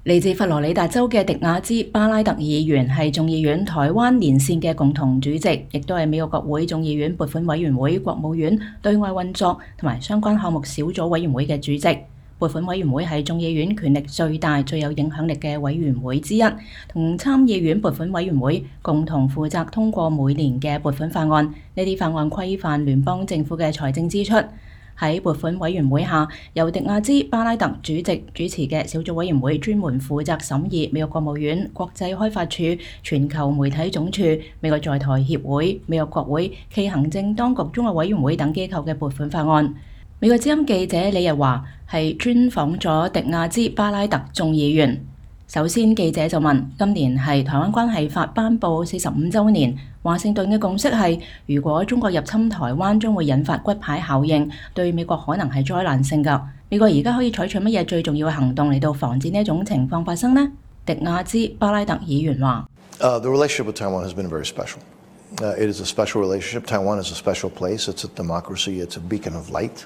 嚟自佛羅里達州嘅迪亞茲巴拉特議員係眾議院台灣連線嘅共同主席，亦都係美國國會眾議院撥款委員會國務院對外運作同埋相關項目小組委員會嘅主席。撥款委員會係眾議院權力最大、最有影響力嘅委員會之一，同參議院撥款委員會共同負責通過每年嘅撥款法案。呢啲法案規範聯邦政府嘅財政支出。喺撥款委員會下，由迪亞茲巴拉特主席主持嘅小組委員會專門負責審議美國國務院、國際開發署、全球媒體總署、美國在台協會、美國國會暨行政當局中國委員會等機構嘅撥款法案。美國之音記者李日華係專訪咗迪亞茲巴拉特眾議員。首先記者就問：今年係台灣關係法頒布45週年，華盛頓嘅共識係，如果中國入侵台灣將會引發骨牌效應，對美國可能係災難性㗎。美國而家可以採取乜嘢最重要嘅行動嚟到防止呢一種情況發生呢？迪亞茲巴拉特議員話 ：The relationship with Taiwan has been very special. It is a special relationship. Taiwan is a special place. It's a democracy. It's a beacon of light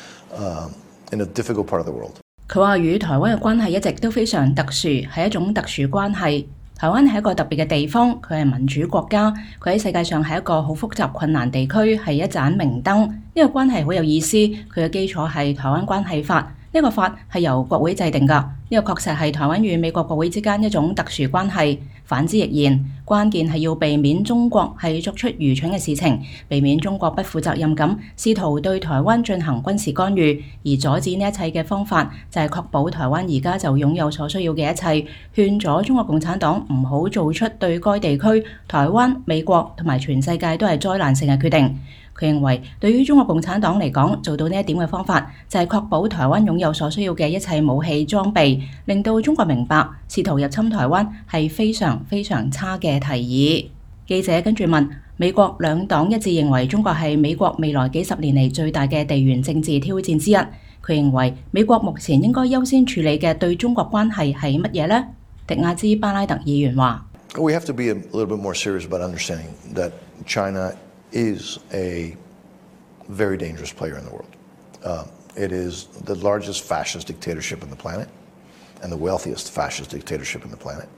in a difficult part of the world. 佢話與台灣嘅關係一直都非常特殊，係一種特殊關係。台灣係一個特別嘅地方，佢係民主國家，佢喺世界上係一個好複雜困難地區，係一盞明燈。呢個關係好有意思，佢嘅基礎係台灣關係法。呢個法係由國會制定㗎，呢個確實係台灣與美國國會之間一種特殊關係。反之亦然，關鍵係要避免中國係作出愚蠢嘅事情，避免中國不負責任咁試圖對台灣進行軍事干預，而阻止呢一切嘅方法就係確保台灣而家就擁有所需要嘅一切，勸咗中國共產黨唔好做出對該地區、台灣、美國同埋全世界都係災難性嘅決定。佢認為，對於中國共產黨嚟講，做到呢一點嘅方法就係確保台灣擁有所需要嘅一切武器裝備，令到中國明白試圖入侵台灣係非常非常差嘅提議。記者跟住問：美國兩黨一致認為中國係美國未來幾十年嚟最大嘅地緣政治挑戰之一。佢認為美國目前應該優先處理嘅對中國關係係乜嘢呢？迪亞茲巴拉特議員話 ：We have to be a little bit more serious about understanding that China is a very dangerous player in the world. It is the largest fascist dictatorship on the planet and the wealthiest fascist dictatorship on the planet.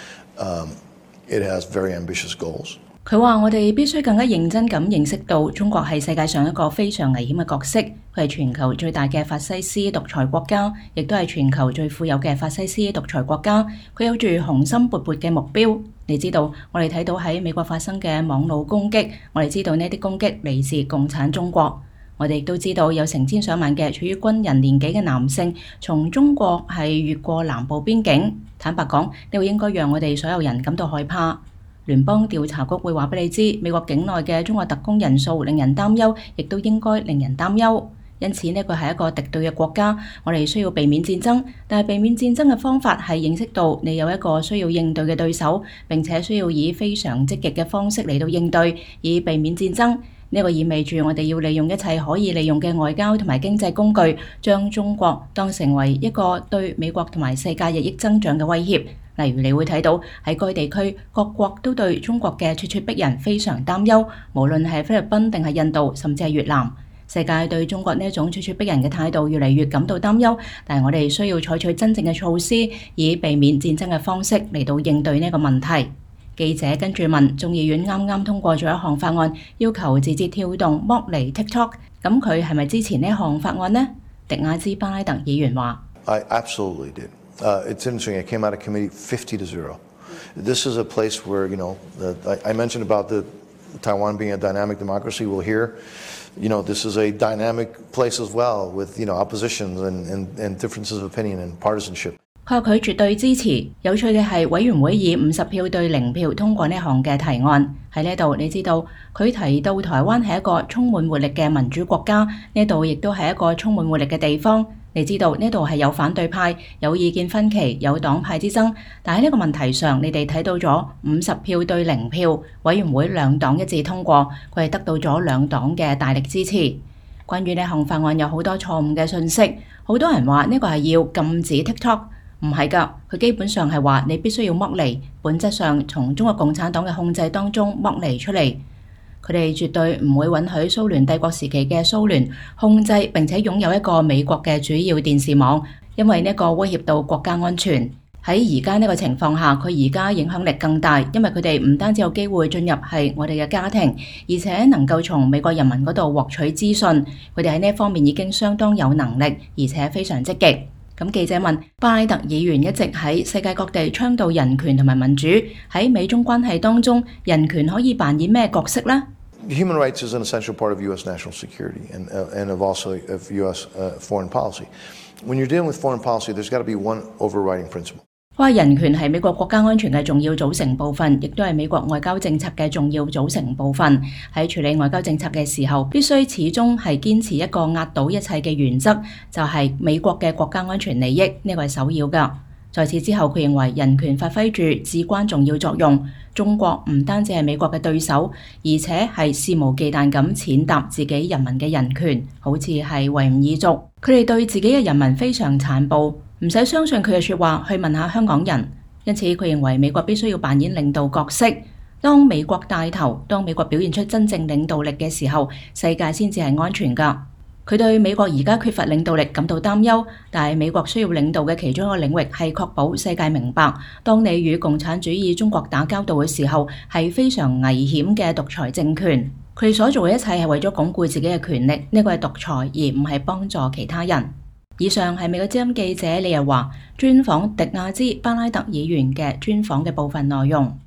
It has very ambitious goals. 佢話：我哋必須更加認真咁認識到中國係世界上一個非常危險嘅角色，佢係全球最大嘅法西斯獨裁國家，亦都係全球最富有嘅法西斯獨裁國家。佢有住雄心勃勃嘅目標。你知道，我哋睇到喺美國發生嘅網絡攻擊，我哋知道呢啲攻擊嚟自共產中國。我哋亦都知道有成千上萬嘅處於軍人年紀嘅男性從中國係越過南部邊境。坦白講，呢個應該讓我哋所有人感到害怕。聯邦調查局會話俾你知，美國境內嘅中國特工人數令人擔憂，亦都應該令人擔憂。因此呢個係一個敵對嘅國家，我哋需要避免戰爭，但係避免戰爭嘅方法係認識到你有一個需要應對嘅對手，並且需要以非常積極嘅方式嚟到應對，以避免戰爭。呢個意味住我哋要利用一切可以利用嘅外交同埋經濟工具，將中國當成為一個對美國同埋世界日益增長嘅威脅。例如你會睇到喺該地區各國都對中國嘅咄咄逼人非常擔憂，無論係菲律賓定係印度，甚至係越南。世界對中國呢一種咄咄逼人嘅態度越嚟越感到擔憂，但係我哋需要採取真正嘅措施，以避免戰爭嘅方式嚟到應對呢個問題。記者跟住問：眾議院啱啱通過咗一項法案，要求字節跳動剝離 TikTok， 咁佢係咪支持呢一項法案呢？迪亞茲巴拉特議員話 ：I absolutely did. It's interesting. It came out of committee 50-0. This is a place where, I mentioned about the Taiwan being a dynamic democracy. Well, here, this is a dynamic place as well with, oppositions and differences of opinion and partisanship. 佢話佢絕對支持。有趣嘅係，委員會以50票對0票通過呢項嘅提案。喺呢度，你知道佢提到台灣係一個充滿活力嘅民主國家，呢度亦都係一個充滿活力嘅地方。你知道呢度係有反對派，有意見分歧，有黨派之爭，但喺呢個問題上，你哋睇到咗50票對0票，委員會兩黨一致通過，佢係得到咗兩黨嘅大力支持。關於呢項法案有好多錯誤嘅信息，好多人話呢個係要禁止 TikTok。唔係㗎，佢基本上係話你必須要剝離，本質上從中國共產黨嘅控制當中剝離出嚟。佢哋絕對唔會允許蘇聯帝國時期嘅蘇聯控制並且擁有一個美國嘅主要電視網，因為呢個威脅到國家安全。 喺而家呢個情況下，佢而家影響力更大，因為佢哋唔單止有機會進入係我哋嘅家庭，而且能夠從美國人民嗰度獲取資訊。佢哋喺呢一方面已經相當有能力，而且非常積極。咁記者問巴拉特議員一直喺世界各地倡導人權同埋民主，喺美中關係當中，人權可以扮演咩角色呢？ Human rights is an essential part of U.S. national security and also of U.S. Foreign policy. When you're dealing with foreign policy, there's got to be one overriding principle. 話人權係美國國家安全嘅重要組成部分，亦都係美國外交政策嘅重要組成部分。喺處理外交政策嘅時候，必須始終係堅持一個壓倒一切嘅原則，就係美國嘅國家安全利益，呢個係首要㗎。在此之後，佢認為人權發揮住至關重要作用。中國唔單止係美國嘅對手，而且係肆無忌憚咁踐踏自己人民嘅人權，好似係維吾爾族，佢哋對自己嘅人民非常殘暴，唔使相信佢嘅説話，去問下香港人。因此，佢認為美國必須要扮演領導角色。當美國帶頭，當美國表現出真正領導力嘅時候，世界先至係安全㗎。佢對美國而家缺乏領導力感到擔憂，但係美國需要領導嘅其中一個領域係確保世界明白，當你與共產主義中國打交道嘅時候，係非常危險嘅獨裁政權。佢哋所做嘅一切係為咗鞏固自己嘅權力，呢個係獨裁，而唔係幫助其他人。以上係美國之音記者李日華專訪迪亞茲巴拉特議員嘅專訪嘅部分內容。